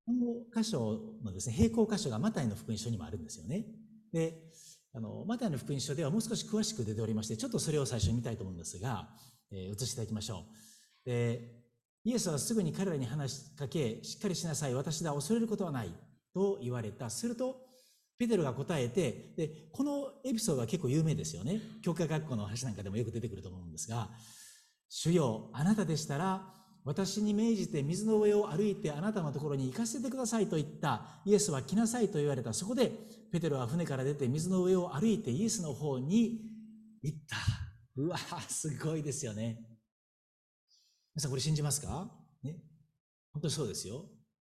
この箇所のですね、並行箇所がマタイの福音書にもあるんですよね。で、マタイの福音書ではもう少し詳しく出ておりまして、ちょっとそれを最初に見たいと思うんですが、移していただきましょう。イエスはすぐに彼らに話しかけ、しっかりしなさい、私だ、恐れることはないと言われた。するとペテロが答えて、でこのエピソードは結構有名ですよね。教会学校の話なんかでもよく出てくると思うんですが、主よ、あなたでしたら私に命じて水の上を歩いてあなたのところに行かせてくださいと言ったイエスは来なさいと言われた。そこでペテロは船から出て水の上を歩いてイエスの方に行った。うわ、すごいですよね。皆さんこれ信じますかね。本当にそうですよ。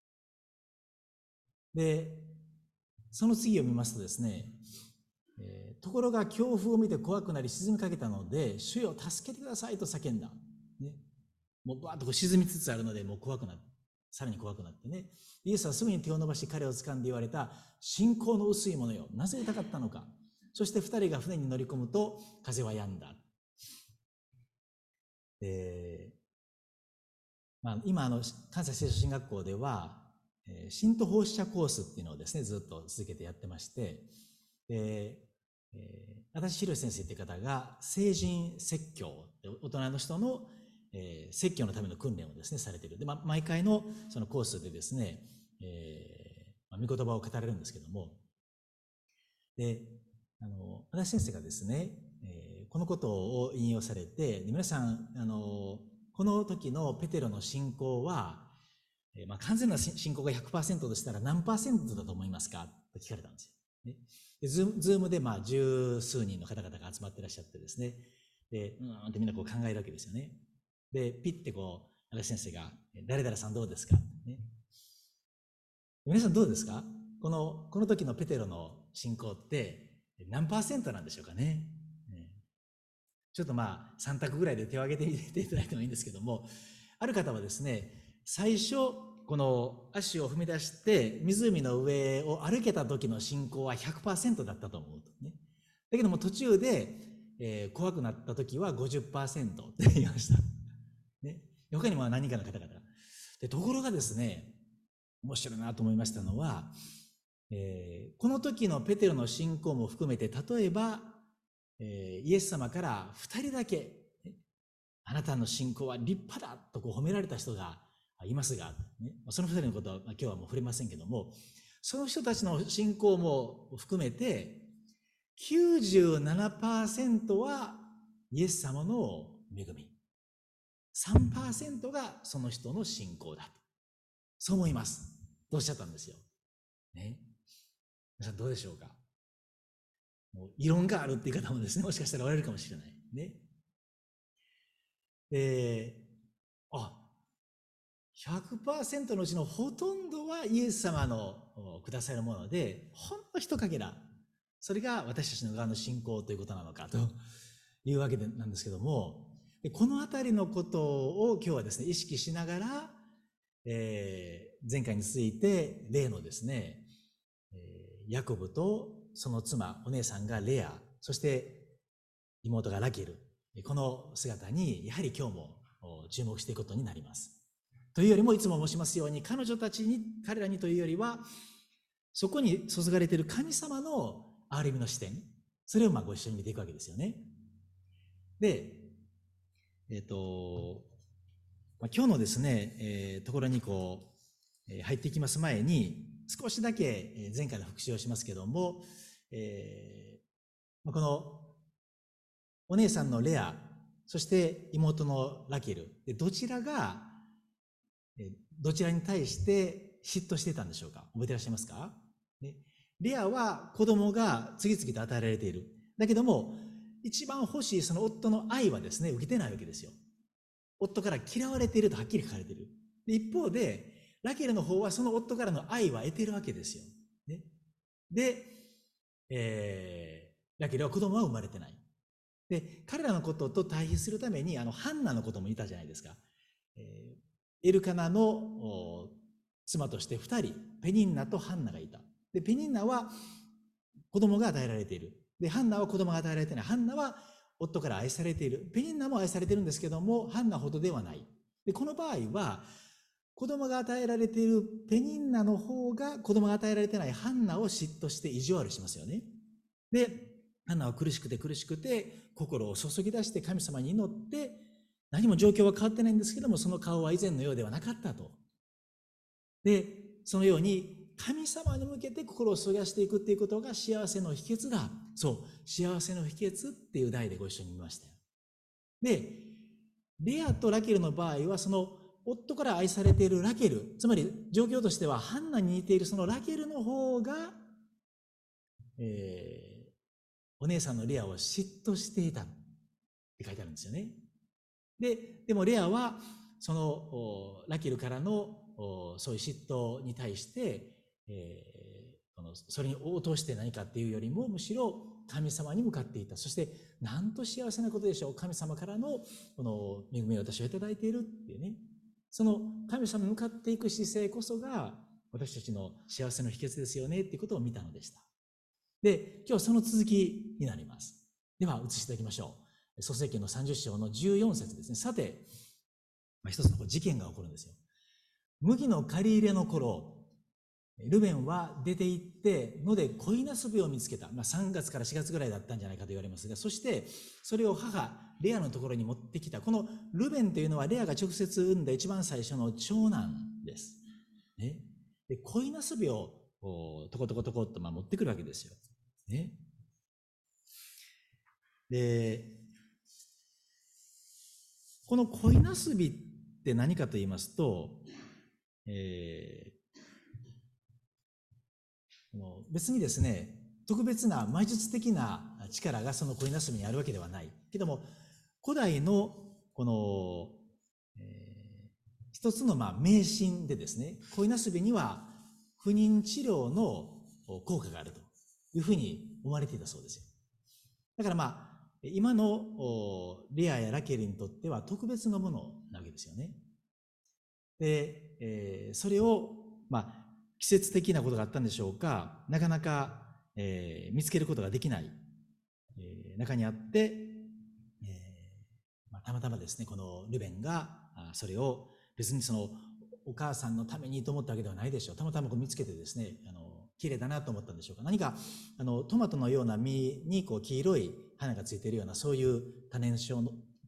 で、その次を見ますとですね、ところが強風を見て怖くなり沈みかけたので、主よ助けてくださいと叫んだ。ね、もうバーッと沈みつつあるので、もう怖くなって、さらに怖くなってね。イエスはすぐに手を伸ばし彼を掴んで言われた。信仰の薄いものよ、なぜ痛かったのか。そして二人が船に乗り込むと風は止んだ。今関西聖書進学校では信徒奉仕者コースっていうのをですねずっと続けてやってまして、足立博先生という方が成人説教、大人の人の説教のための訓練をですねされている。で、毎回のそのコースでですね、御言葉を語られるんですけども、で足立先生がですね、このことを引用されて、皆さんこの時のペテロの信仰は、完全な信仰が 100% としたら何%だと思いますかと聞かれたんですよ。ね、でズームで十数人の方々が集まっていらっしゃってですね、でってみんなこう考えるわけですよね。でピッてこう足立先生が誰々さんどうですか、ね、皆さんどうですか。この時のペテロの信仰って何%なんでしょうかね。ちょっと3択ぐらいで手を挙げてみていただいてもいいんですけども、ある方はですね、最初この足を踏み出して湖の上を歩けた時の信仰は 100% だったと思うとね。だけども途中で、怖くなった時は 50% って言いました、ね、他にも何人かの方々で、ところがですね、面白いなと思いましたのは、この時のペテロの信仰も含めて、例えばイエス様から2人だけ、あなたの信仰は立派だとこう褒められた人がいますが、ね、その2人のことは今日はもう触れませんけども、その人たちの信仰も含めて 97% はイエス様の恵み、3% がその人の信仰だと、そう思いますとおっしゃったんですよ、ね、皆さんどうでしょうか。もう異論があるっていう方もですね、もしかしたらおられるかもしれないね。100% のうちのほとんどはイエス様のくださるもので、ほんの一かけら、それが私たちの側の信仰ということなのかというわけなんですけども、このあたりのことを今日はですね、意識しながら、前回に続いて例のですね、ヤコブとその妻、お姉さんがレア、そして妹がラケル、この姿にやはり今日も注目していくことになります。というよりも、いつも申しますように、彼らにというよりは、そこに注がれている神様の憐れみの視点、それをご一緒に見ていくわけですよね。で、今日のですね、ところに入っていきます前に、少しだけ前回の復習をしますけども、このお姉さんのレア、そして妹のラケル、どちらがどちらに対して嫉妬していたんでしょうか。覚えていらっしゃいますか。レアは子供が次々と与えられている。だけども一番欲しいその夫の愛はですね、受けてないわけですよ。夫から嫌われているとはっきり書かれている。一方でラケルの方はその夫からの愛は得ているわけですよ。で、ラケルは子供は生まれてない。で、彼らのことと対比するためにハンナのこともいたじゃないですか。エルカナの妻として2人、ペニンナとハンナがいた。で、ペニンナは子供が与えられている。で、ハンナは子供が与えられていない。ハンナは夫から愛されている。ペニンナも愛されているんですけども、ハンナほどではない。で、この場合は子供が与えられているペニンナの方が子供が与えられてないハンナを嫉妬して意地悪しますよね。で、ハンナは苦しくて心を注ぎ出して神様に祈って、何も状況は変わってないんですけども、その顔は以前のようではなかったと。で、そのように神様に向けて心を注ぎ出していくっていうことが幸せの秘訣だ。そう、幸せの秘訣っていう題でご一緒に見ましたよ。で、レアとラケルの場合は、その夫から愛されているラケル、つまり状況としてはハンナに似ているそのラケルの方が、お姉さんのレアを嫉妬していたって書いてあるんですよね。でもレアはそのラケルからのそういう嫉妬に対して、それに応答して何かっていうよりも、むしろ神様に向かっていた。そしてなんと幸せなことでしょう。神様からのこの恵みを私はいただいているっていうね。その神様に向かっていく姿勢こそが私たちの幸せの秘訣ですよねっていうことを見たのでした。で、今日はその続きになります。では移していただきましょう。創世記の30章の14節ですね。さて、一つの事件が起こるんですよ。麦の刈り入れの頃、ルベンは出て行って野で恋なすびを見つけた。3月から4月ぐらいだったんじゃないかと言われますが、そしてそれを母レアのところに持ってきた。このルベンというのはレアが直接産んだ一番最初の長男です。ね、で恋なすびをトコトコトコっと持ってくるわけですよ。ね、でこの恋なすびって何かと言いますと、別にですね、特別な魔術的な力がその恋なすびにあるわけではないけども、古代のこの、一つの迷信でですね、恋なすびには不妊治療の効果があるというふうに思われていたそうですよ。だから今のレアやラケルにとっては特別なものなわけですよね。で、それを季節的なことがあったんでしょうか、なかなか、見つけることができない、中にあって、たまたまですね、このルベンがそれを別にそのお母さんのためにと思ったわけではないでしょう。たまたま見つけてですね、綺麗だなと思ったんでしょうか。何かトマトのような実に黄色い花がついているような、そういう多年草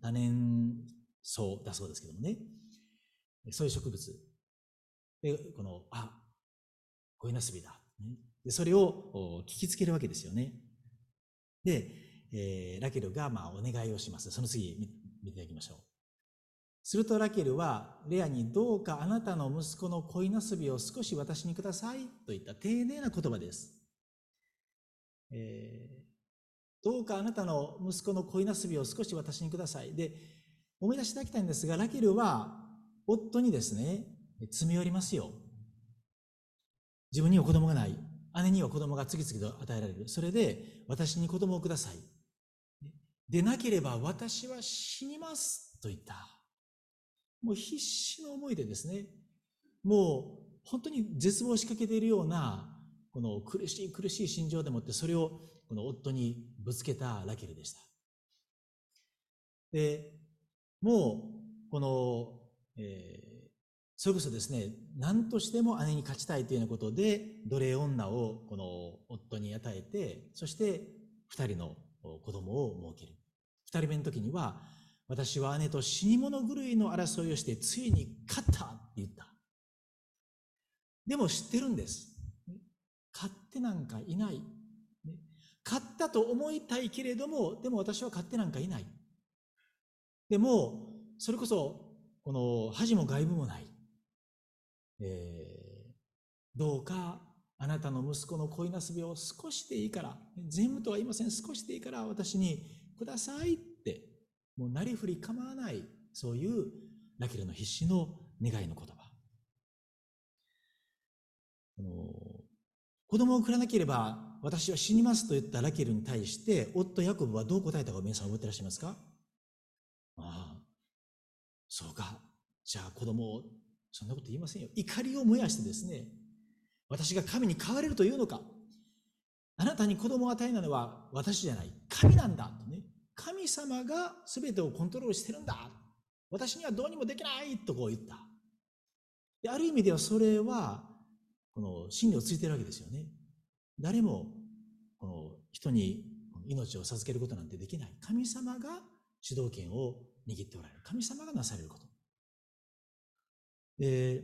だそうですけどもね、そういう植物で恋なすびだ、でそれを聞きつけるわけですよね。で、ラケルがお願いをします。その次見ていきましょう。するとラケルはレアに、どうかあなたの息子の恋なすびを少し私にくださいといった丁寧な言葉です。どうかあなたの息子の恋なすびを少し私にください。で、思い出していただきたいんですが、ラケルは夫にですね、詰め寄りますよ。自分には子供がない。姉には子供が次々と与えられる。それで私に子供をください。でなければ私は死にますと言った。もう必死の思いでですね、もう本当に絶望しかけているようなこの苦しい心情でもって、それをこの夫にぶつけたラケルでした。でもうこの、それこそですね、何としても姉に勝ちたいというようなことで奴隷女をこの夫に与えて、そして2人の子供を設ける。2人目の時には、私は姉と死に物狂いの争いをしてついに勝ったって言った。でも知ってるんです。勝ってなんかいない。勝ったと思いたいけれども、でも私は勝ってなんかいない。でもそれこそこの恥も外部もない。どうかあなたの息子の恋なすびを少しでいいから、全部とは言いません、少しでいいから私にくださいって、もうなりふり構わない、そういうラケルの必死の願いの言葉。子供をくれなければ私は死にますと言ったラケルに対して、夫ヤコブはどう答えたか皆さん覚えていらっしゃいますか？そうか、じゃあ子供を、そんなこと言いませんよ。怒りを燃やしてですね、私が神に変われるというのか、あなたに子供を与えたのは私じゃない、神なんだとね、神様が全てをコントロールしてるんだ、私にはどうにもできないとこう言った。 で、ある意味ではそれは、この真理をついているわけですよね。誰も、この人に命を授けることなんてできない。神様が主導権を握っておられる。神様がなされること。で、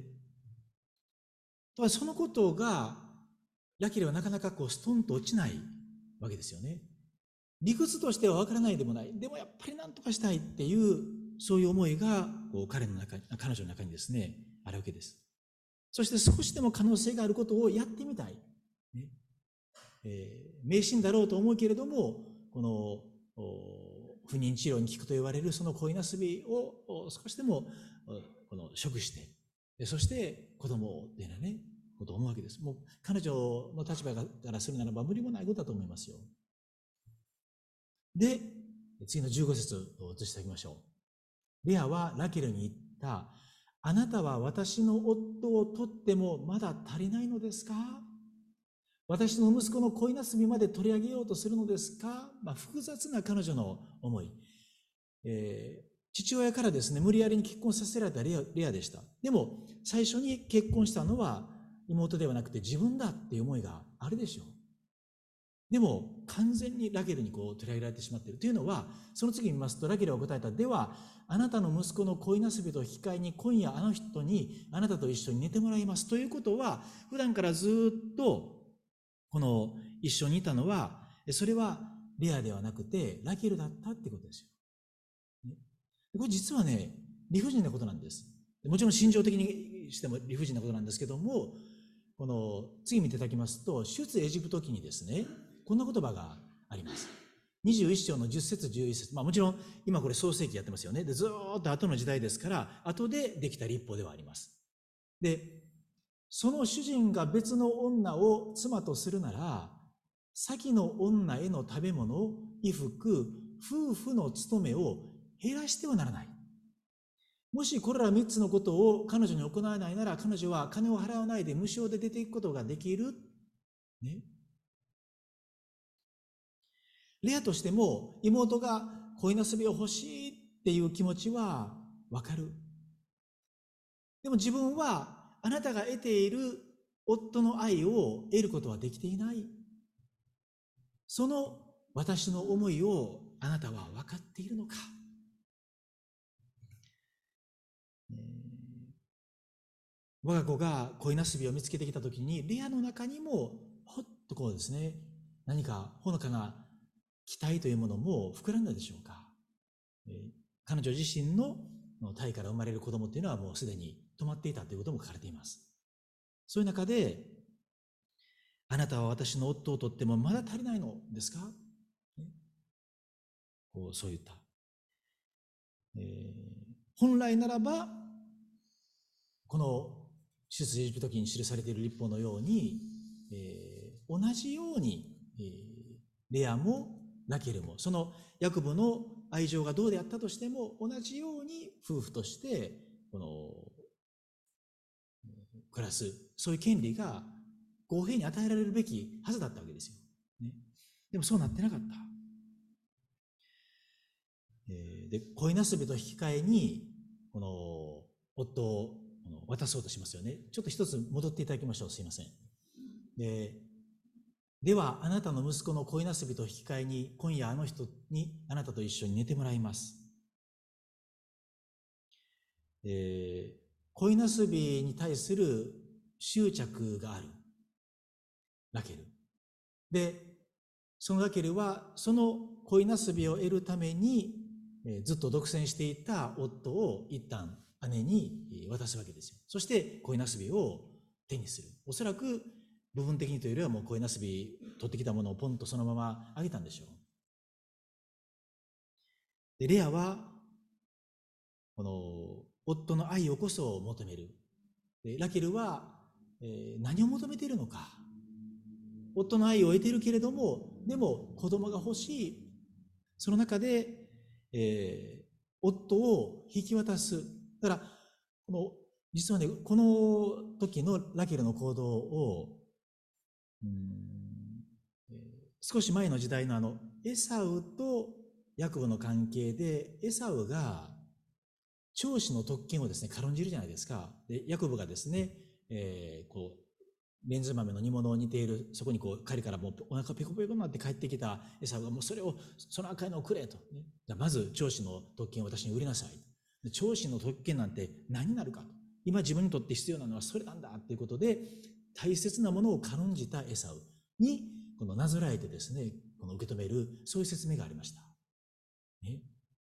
そのことが、ラケルはなかなかストンと落ちないわけですよね。理屈としては分からないでもない。でもやっぱり何とかしたいっていう、そういう思いが彼女の中にですね、あるわけです。そして少しでも可能性があることをやってみたい。ね迷信だろうと思うけれども、この不妊治療に効くと言われるその恋なすびを少しでも食して、そして子供をっていうね、ことを思うわけです。もう彼女の立場からするならば無理もないことだと思いますよ。で、次の15節を移していきましょう。レアはラケルに言った。あなたは私の夫を取ってもまだ足りないのですか？私の息子の恋なすびまで取り上げようとするのですか？複雑な彼女の思い。父親からですね、無理やりに結婚させられたレアでした。でも、最初に結婚したのは妹ではなくて自分だっていう思いがあるでしょう。でも、完全にラケルに取り上げられてしまっている。というのは、その次見ますと、ラケルは答えた。では、あなたの息子の恋なすびと引き換えに、今夜あの人にあなたと一緒に寝てもらいます。ということは、普段からずっと、一緒にいたのは、それはレアではなくて、ラケルだったってことですよ。これ実はね、理不尽なことなんです。もちろん心情的にしても理不尽なことなんですけども、次見ていただきますと、出エジプト記にですね、こんな言葉があります。21章の10節11節。もちろん今これ創世記やってますよね。で、ずーっと後の時代ですから、後でできた律法ではあります。で、その主人が別の女を妻とするなら、先の女への食べ物、衣服、夫婦の務めを減らしてはならない。もしこれら3つのことを彼女に行わないなら、彼女は金を払わないで無償で出ていくことができる。ね。レアとしても妹が恋なすびを欲しいっていう気持ちはわかる。でも自分はあなたが得ている夫の愛を得ることはできていない。その私の思いをあなたは分かっているのか。我が子が恋なすびを見つけてきたときに、レアの中にもほっとですね、何かほのかな期待というものも膨らんだでしょうか。彼女自身の胎から生まれる子供っていうのはもうすでに止まっていたということも書かれています。そういう中で、あなたは私の夫をとってもまだ足りないのですか？そう言った。本来ならば、この出エジプト記に記されている律法のように、同じように、レアもラケルも、そのヤコブの愛情がどうであったとしても、同じように夫婦として暮らす、そういう権利が公平に与えられるべきはずだったわけですよ。ね、でもそうなってなかった。で、恋なすべと引き換えに、夫を渡そうとしますよね。ちょっと一つ戻っていただきましょう。すいません。では、あなたの息子の恋なすびと引き換えに、今夜あの人にあなたと一緒に寝てもらいます。恋なすびに対する執着があるラケル。で、そのラケルは、その恋なすびを得るために、ずっと独占していた夫を一旦姉に渡すわけですよ。そして恋なすびを手にする。おそらく部分的にというよりはもう恋なすび取ってきたものをポンとそのままあげたんでしょう。で、レアはこの夫の愛をこそ求める。でラケルは、何を求めているのか。夫の愛を得ているけれども、でも子供が欲しい。その中で、夫を引き渡す。だから実はね、この時のラケルの行動を、少し前の時代のエサウとヤコブの関係で、エサウが長子の特権をですね、軽んじるじゃないですか。で、ヤコブがですね、レンズ豆の煮物を煮ている、そこに狩りからもうお腹ペコペコになって帰ってきたエサウが、もうその赤いのをくれと、ね。じゃあまず長子の特権を私に売りなさい。で、長子の特権なんて何になるかと。今自分にとって必要なのはそれなんだということで、大切なものを軽んじたエサウに、このなぞらえてですね、この受け止める、そういう説明がありました。ね。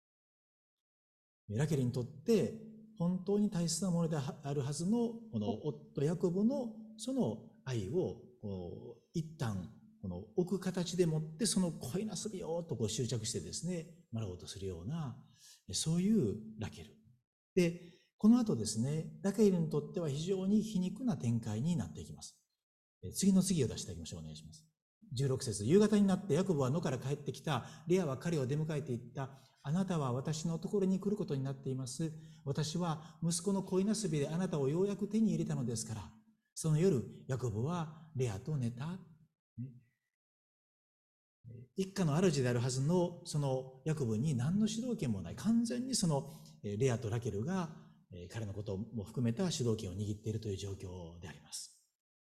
ラケルにとって本当に大切なものであるはずのこの夫ヤコブのその愛を一旦置く形でもってその恋なすびをと執着してですねもらおうとするようなそういうラケルで、この後ですねラケルにとっては非常に皮肉な展開になっていきます。次の次を出していきましょう。お願いします。16節、夕方になってヤコブは野から帰ってきた。レアは彼を出迎えていった。あなたは私のところに来ることになっています。私は息子の恋なすびであなたをようやく手に入れたのですから。その夜、ヤコブはレアと寝た。一家の主であるはずのそのヤコブに何の主導権もない。完全にそのレアとラケルが彼のことも含めた主導権を握っているという状況であります。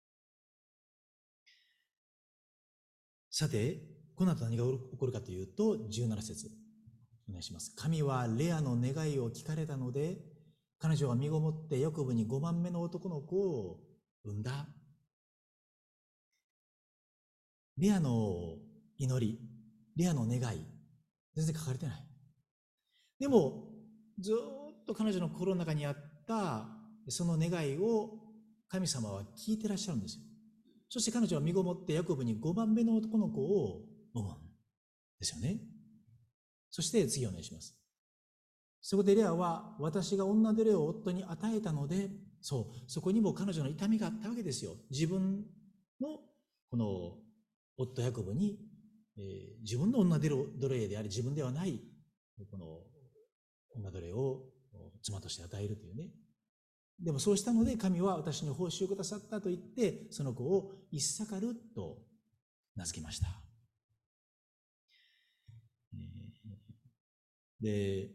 さて、この後何が起こるかというと、17節お願いします。神はレアの願いを聞かれたので、彼女は身ごもってヤコブに5番目の男の子を産んだ。レアの祈り、レアの願い、全然書かれてない。でも、ずっと彼女の心の中にあったその願いを神様は聞いてらっしゃるんですよ。そして彼女は身ごもってヤコブに5番目の男の子を産むんですよね。そして次お願いします。そこでレアは私が女奴隷を夫に与えたので、そこにも彼女の痛みがあったわけですよ。自分のこの夫ヤコブに、自分の女奴隷であり自分ではないこの女奴隷を妻として与えるというね。でもそうしたので神は私に報酬をくださったと言ってその子をイッサカルと名付けました。で、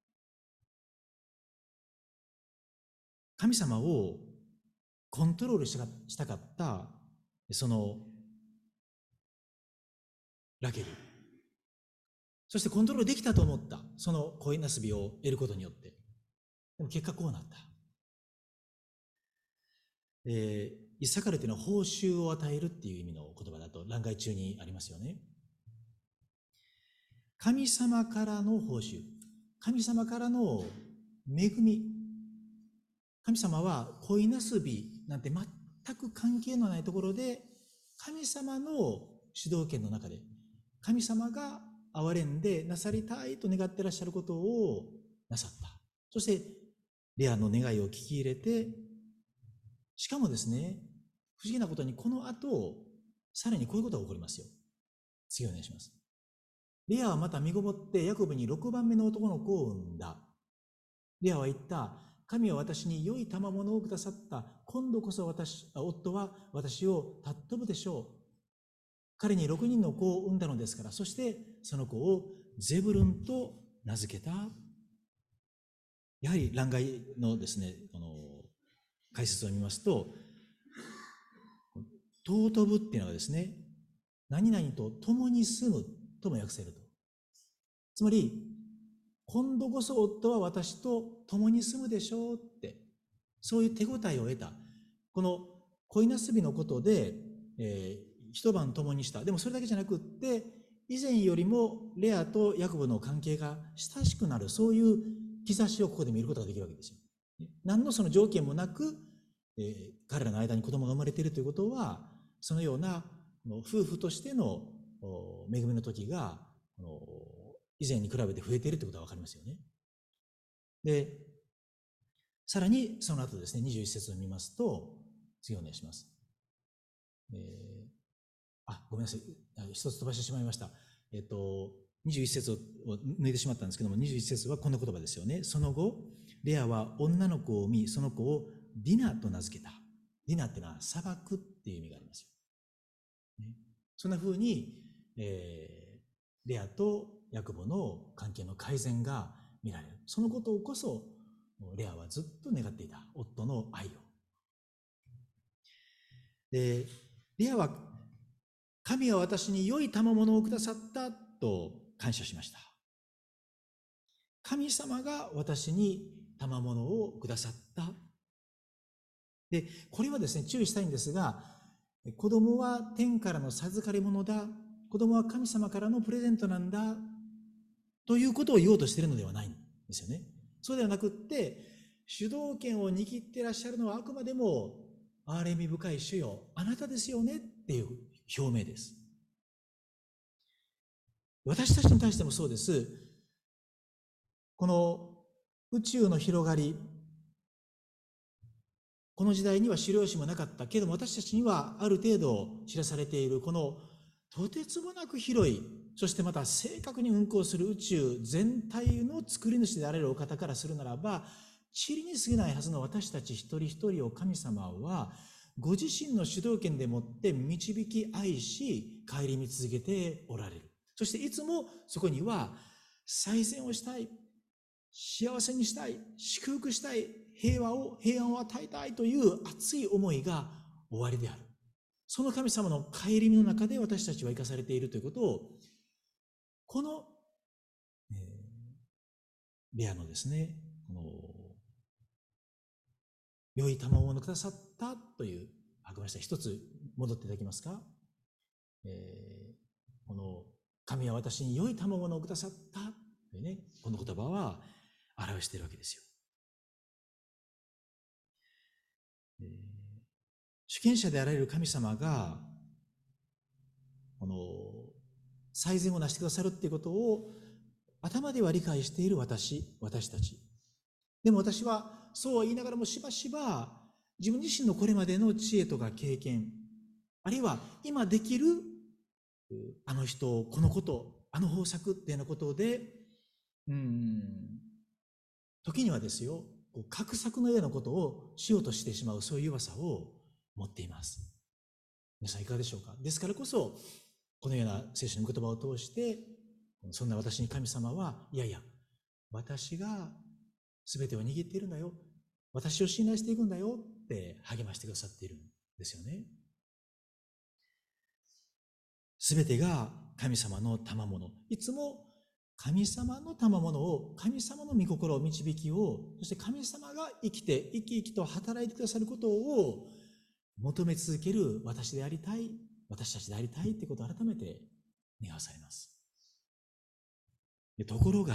神様をコントロールしたかったそのラケル、そしてコントロールできたと思ったその恋なすびを得ることによって、でも結果こうなった。イッサカルというのは報酬を与えるっていう意味の言葉だと欄外中にありますよね。神様からの報酬、神様からの恵み、神様は恋なすびなんて全く関係のないところで神様の主導権の中で神様が憐れんでなさりたいと願ってらっしゃることをなさった。そしてレアの願いを聞き入れて、しかもですね、不思議なことにこの後さらにこういうことが起こりますよ。次お願いします。レアはまた身ごもってヤコブに6番目の男の子を産んだ。レアは言った。神は私に良い賜物をくださった。今度こそ夫は私を尊ぶでしょう。彼に6人の子を産んだのですから。そしてその子をゼブルンと名付けた。やはり欄外のですね、解説を見ますと、尊ぶっていうのはですね、何々と共に住むとも訳せると。つまり、今度こそ夫は私と共に住むでしょうって、そういう手応えを得た。この恋なすびのことで、一晩共にした。でもそれだけじゃなくって、以前よりもレアとヤコブの関係が親しくなる、そういう兆しをここで見ることができるわけですよ。何のその条件もなく、彼らの間に子供が生まれているということは、そのような夫婦としての恵みの時が以前に比べて増えているということが分かりますよね。で、さらにその後ですね、21節を見ますと、次お願いします。ごめんなさい。一つ飛ばしてしまいました。21節を抜いてしまったんですけども、21節はこんな言葉ですよね。その後、レアは女の子を産み、その子をディナと名付けた。ディナっていうのは砂漠っていう意味がありますよ。ね、そんな風に、レアとヤコブの関係の改善が見られる。そのことこそレアはずっと願っていた、夫の愛を。で、レアは、神は私に良い賜物をくださったと感謝しました。神様が私に賜物をくださった。で、これはですね、注意したいんですが、子供は天からの授かり物だ、子供は神様からのプレゼントなんだ、ということを言おうとしているのではないんですよね。そうではなくって、主導権を握っていらっしゃるのはあくまでも、憐れみ深い主よ、あなたですよねっていう表明です。私たちに対してもそうです。この宇宙の広がり、この時代には資料紙もなかったけれども、私たちにはある程度知らされているこのとてつもなく広い、そしてまた正確に運行する宇宙全体の作り主であられるお方からするならば、塵に過ぎないはずの私たち一人一人を神様はご自身の主導権でもって導き愛し顧み続けておられる。そしていつもそこには最善をしたい、幸せにしたい、祝福したい、平安を与えたいという熱い思いが終わりである。その神様の顧みの中で私たちは生かされているということを、この、レアのですね、この良い賜物をくださったという、ごめんなさい、一つ戻っていただけますか。この神は私に良い賜物をくださったというね、この言葉は表しているわけですよ。主権者であられる神様がこの最善を成してくださるっていうことを頭では理解している私たち。でも私はそうは言いながらもしばしば自分自身のこれまでの知恵とか経験、あるいは今できるあの人、このこと、あの方策っていうようなことで、時にはですよ、画策のようなことをしようとしてしまう、そういう弱さを持っています。皆さんいかがでしょうか。ですからこそ、このような聖書の言葉を通して、そんな私に神様は、いやいや、私が全てを握っているんだよ。私を信頼していくんだよって励ましてくださっているんですよね。全てが神様の賜物。いつも神様の賜物を、神様の御心を導きを、そして神様が生き生きと働いてくださることを求め続ける私でありたい、私たちでありたいということを改めて願わされます。ところが、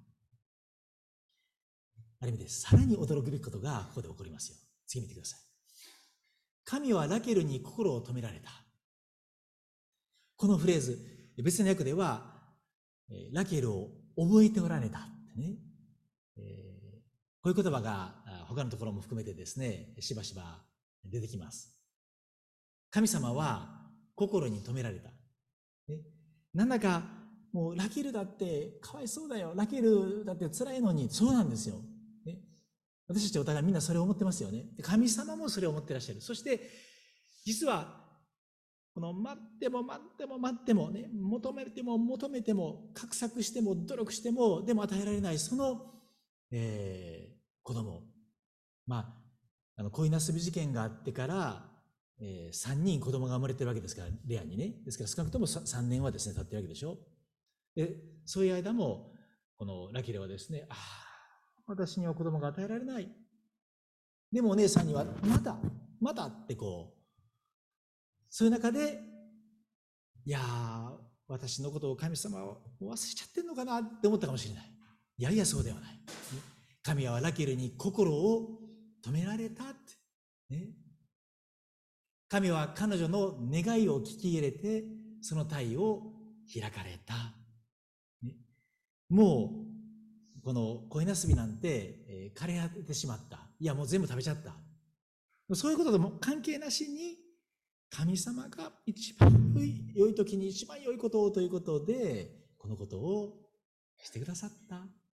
ある意味でさらに驚くべきことがここで起こりますよ。次見てください。神はラケルに心を止められた。このフレーズ、別の訳では、ラケルを覚えておられたってね。こういう言葉が他のところも含めてですね、しばしば出てきます。神様は心に留められた。なんだかもうラケルだってかわいそうだよ。ラケルだって辛いのに、そうなんですよ。私たちお互いみんなそれを思ってますよね。神様もそれを思ってらっしゃる。そして、実は、この待っても待っても待ってもね、求めても求めても、画策しても努力しても、でも与えられない、その、子供。恋なすび事件があってから、3人子供が生まれてるわけですから、レアにね。ですから少なくとも3年はですね、経ってるわけでしょ。で、そういう間も、このラケルはですね、私には子供が与えられない。でもお姉さんには、まだってこう、そういう中で、いやー、私のことを神様は忘れちゃってんのかなって思ったかもしれない。いやいや、そうではない。神はラケルに心を止められたって。ね、神は彼女の願いを聞き入れて、その体を開かれた。ね、もう、この恋なすびなんて、枯れ果ててしまった。いや、もう全部食べちゃった。そういうこととも関係なしに、神様が一番良い時に一番良いことをということで、このことをしてくださった。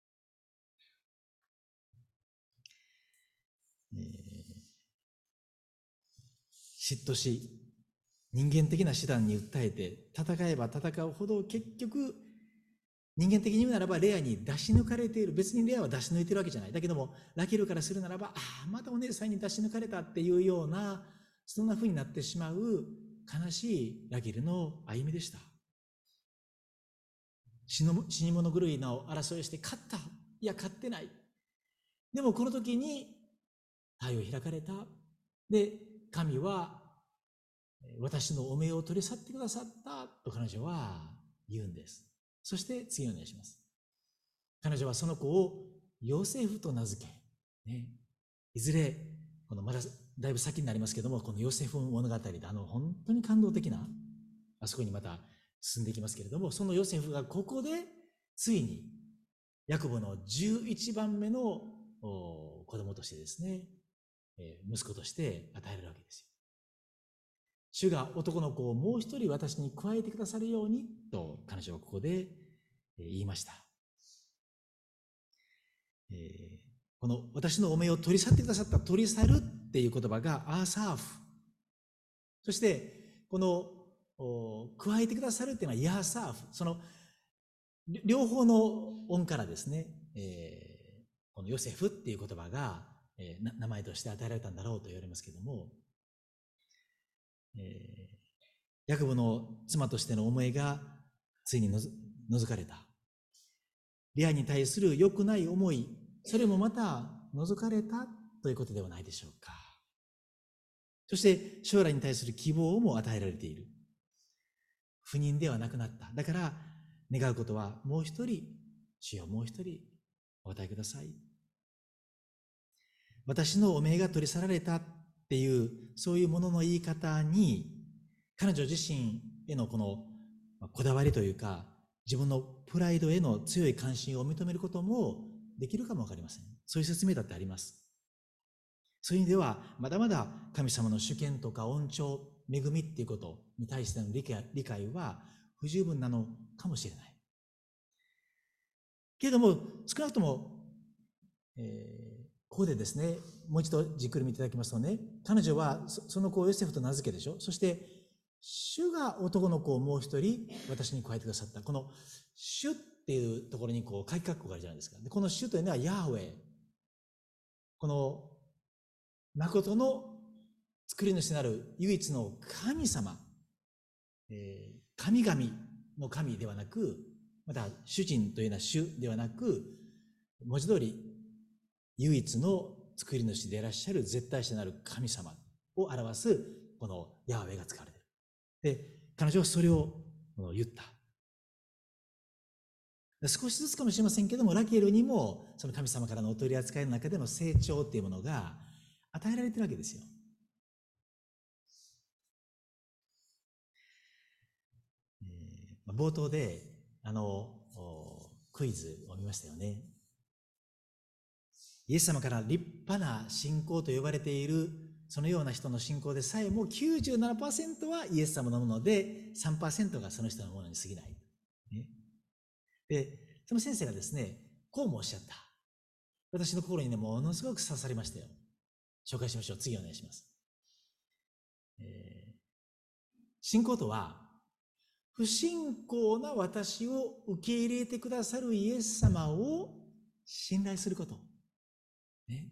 嫉妬し、人間的な手段に訴えて、戦えば戦うほど結局、 人間的に言うならば、レアに出し抜かれている。別にレアは出し抜いてるわけじゃない。だけども、ラケルからするならば、またお姉さんに出し抜かれたっていうような、そんな風になってしまう悲しいラケルの歩みでした。死に物狂いの争いをして、勝った。いや、勝ってない。でもこの時に、体を開かれた。で、神は、私の汚名を取り去ってくださったと彼女は言うんです。そして次お願いします。彼女はその子をヨセフと名付け、ね、いずれまだだいぶ先になりますけども、このヨセフ物語で本当に感動的なあそこにまた進んでいきますけれども、そのヨセフがここでついにヤコブの11番目の子供としてですね、息子として与えられるわけですよ。主が男の子をもう一人私に加えてくださるようにと彼女はここで言いました。この私の汚名を取り去ってくださった取り去るっていう言葉がアーサーフ。そしてこの加えてくださるっていうのはヤーサーフ。その両方の音からですね、このヨセフっていう言葉が、名前として与えられたんだろうと言われますけれども、ヤコブの妻としての思いがついに除かれた。レアに対する良くない思い、それもまた除かれたということではないでしょうか。そして将来に対する希望も与えられている。不妊ではなくなった。だから願うことはもう一人、主よもう一人お与えください。私の汚名が取り去られたっていう、そういうものの言い方に、彼女自身へのこのこだわりというか、自分のプライドへの強い関心を認めることもできるかもわかりません。そういう説明だってあります。そういう意味では、まだまだ神様の主権とか恩寵、恵みっていうことに対しての理解は不十分なのかもしれない。けれども、少なくとも、ここでですね、もう一度じっくり見ていただきますとね、彼女はその子をヨセフと名付けでしょ。そして、主が男の子をもう一人私に加えてくださった。この主っていうところにこう書き括弧があるじゃないですか。でこの主というのはヤーウェイ。この誠の作り主なる唯一の神様、神々の神ではなく、また主人というのは主ではなく、文字通り唯一の作り主でいらっしゃる絶対者なる神様を表すこのヤーウェイが使われている。で、彼女はそれを言った。少しずつかもしれませんけども、ラケルにもその神様からのお取り扱いの中での成長っていうものが与えられているわけですよ。冒頭でクイズを見ましたよね。イエス様から立派な信仰と呼ばれているそのような人の信仰でさえも 97% はイエス様のもので 3% がその人のものに過ぎない、ね、でその先生がですねこうもおっしゃった。私の心にねものすごく刺さりましたよ。紹介しましょう。次お願いします。信仰とは不信仰な私を受け入れてくださるイエス様を信頼すること、ね、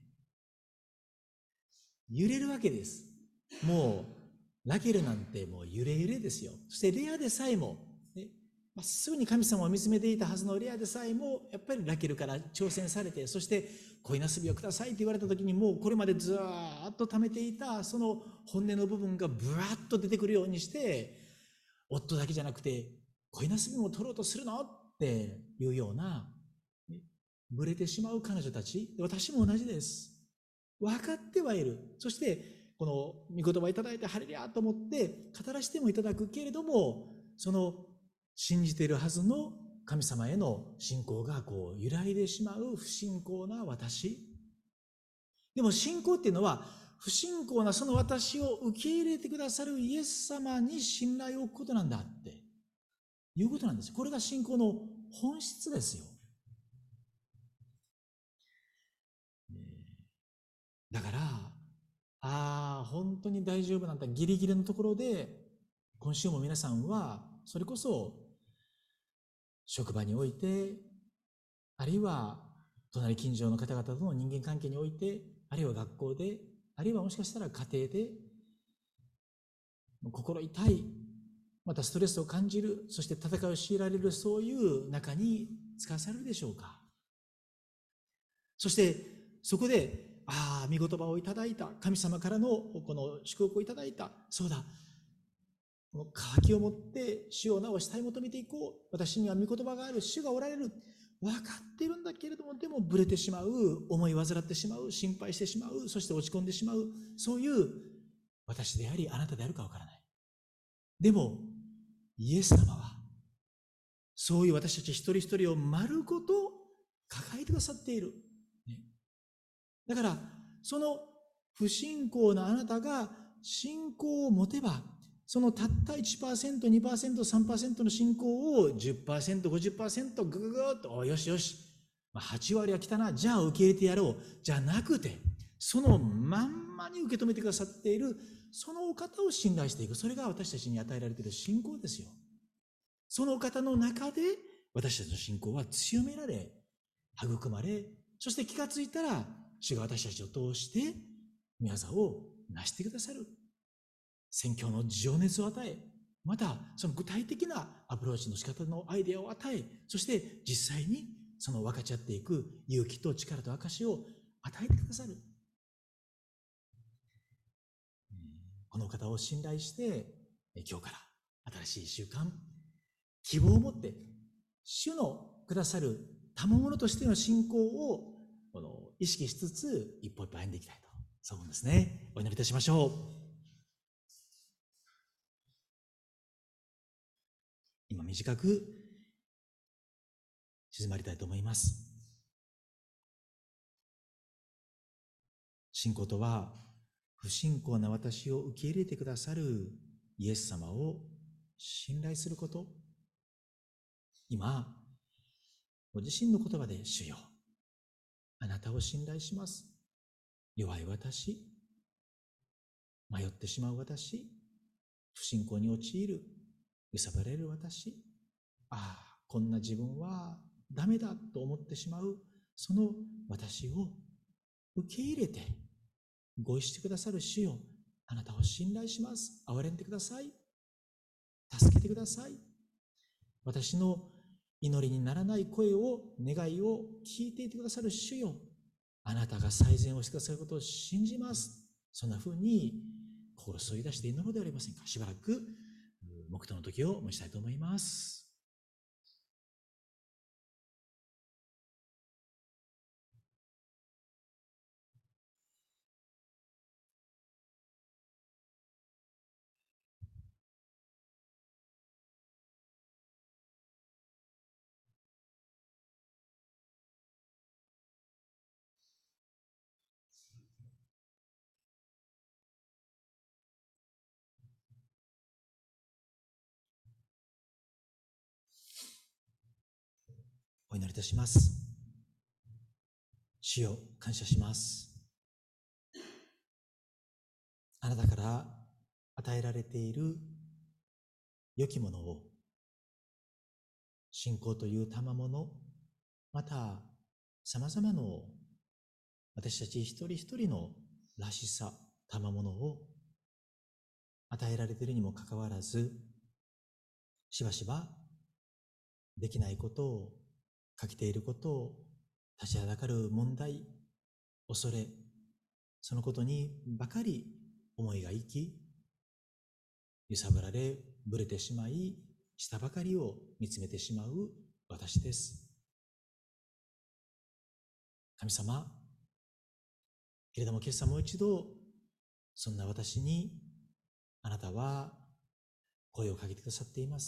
揺れるわけです。もうラケルなんてもう揺れ揺れですよ。そしてレアでさえも、ね、まっすぐに神様を見つめていたはずのレアでさえもやっぱりラケルから挑戦されて、そして恋なすびをくださいと言われた時にもうこれまでずーっと溜めていたその本音の部分がブワッと出てくるようにして、夫だけじゃなくて恋なすびも取ろうとするのっていうような、ぶれてしまう彼女たち。私も同じです。分かってはいる。そしてこの御言葉いただいてハレルヤと思って語らせてもいただくけれども、その信じているはずの神様への信仰がこう揺らいでしまう不信仰な私。でも信仰っていうのは不信仰なその私を受け入れてくださるイエス様に信頼を置くことなんだっていうことなんです。これが信仰の本質ですよ。だから本当に大丈夫なんだギリギリのところで今週も皆さんはそれこそ職場において、あるいは隣近所の方々との人間関係において、あるいは学校で、あるいはもしかしたら家庭で、心痛い、またストレスを感じる、そして戦いを強いられる、そういう中に使わされるでしょうか。そしてそこで、御言葉をいただいた、神様からのこの祝福をいただいた、そうだ、この渇きを持って主をなお慕い求めていこう。私には御言葉がある、主がおられる。分かっているんだけれども、でもブレてしまう、思い煩ってしまう、心配してしまう、そして落ち込んでしまう、そういう私であり、あなたであるかわからない。でも、イエス様は、そういう私たち一人一人を丸ごと抱えてくださっている。だから、その不信仰なあなたが信仰を持てば、そのたった 1%、2%、3% の信仰を 10%、50% ぐぐぐっと、よしよし、8割は来たな、じゃあ受け入れてやろう、じゃなくて、そのまんまに受け止めてくださっている、そのお方を信頼していく。それが私たちに与えられている信仰ですよ。そのお方の中で、私たちの信仰は強められ、育まれ、そして気がついたら、主が私たちを通して、御業を成してくださる。宣教の情熱を与え、またその具体的なアプローチの仕方のアイデアを与え、そして実際にその分かち合っていく勇気と力と証を与えてくださる。この方を信頼して、今日から新しい習慣、希望を持って、主のくださる賜物としての信仰を意識しつつ、一歩一歩歩んでいきたいと、そう思うんですね。お祈りいたしましょう。今短く静まりたいと思います。信仰とは、不信仰な私を受け入れてくださるイエス様を信頼すること。今、ご自身の言葉で、主よ、あなたを信頼します。弱い私、迷ってしまう私、不信仰に陥る、揺さぶられる私、こんな自分はダメだと思ってしまう、その私を受け入れてご一緒してくださる主よ、あなたを信頼します。憐れんでください。助けてください。私の祈りにならない声を、願いを聞いていてくださる主よ、あなたが最善をしてくださることを信じます。そんな風に心注い出して祈るのではありませんか。しばらく黙祷の時を持ちたいと思います。お祈りいたします。主よ、感謝します。あなたから与えられている良きものを、信仰という賜物、また様々の私たち一人一人のらしさ、賜物を与えられているにもかかわらず、しばしばできないことを、欠けていることを、立ちはだかる問題、恐れ、そのことにばかり思いが行き、揺さぶられ、ぶれてしまい、下ばかりを見つめてしまう私です。神様、けれども今朝もう一度、そんな私にあなたは声をかけてくださっています。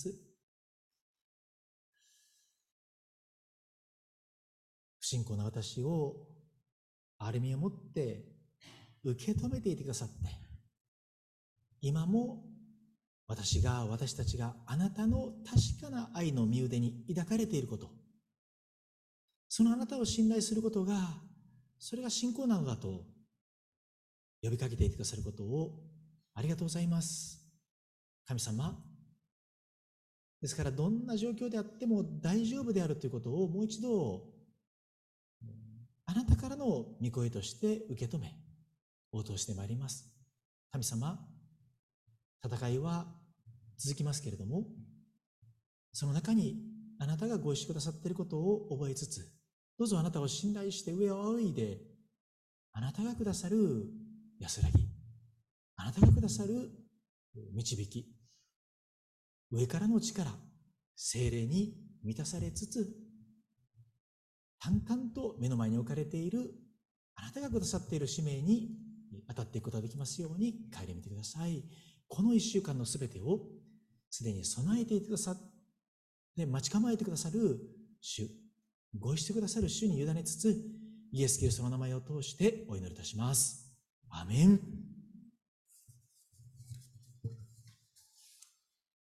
不信仰な私を憐れみを持って受け止めていてくださって、今も私たちがあなたの確かな愛の身腕に抱かれていること、そのあなたを信頼することが、それが信仰なのだと呼びかけていてくださることをありがとうございます。神様、 ですからどんな状況であっても大丈夫であるということをもう一度あなたからの御声として受け止め応答してまいります。神様、戦いは続きますけれども、その中にあなたがご一緒くださっていることを覚えつつ、どうぞあなたを信頼して上を仰いで、あなたがくださる安らぎ、あなたがくださる導き、上からの力、聖霊に満たされつつ、淡々と目の前に置かれているあなたがくださっている使命に当たっていくことができますように帰り見てください。この一週間のすべてをすでに備えていてくださって待ち構えてくださる主、ご一緒してくださる主に委ねつつ、イエス・キリストの名前を通してお祈りいたします。アメン。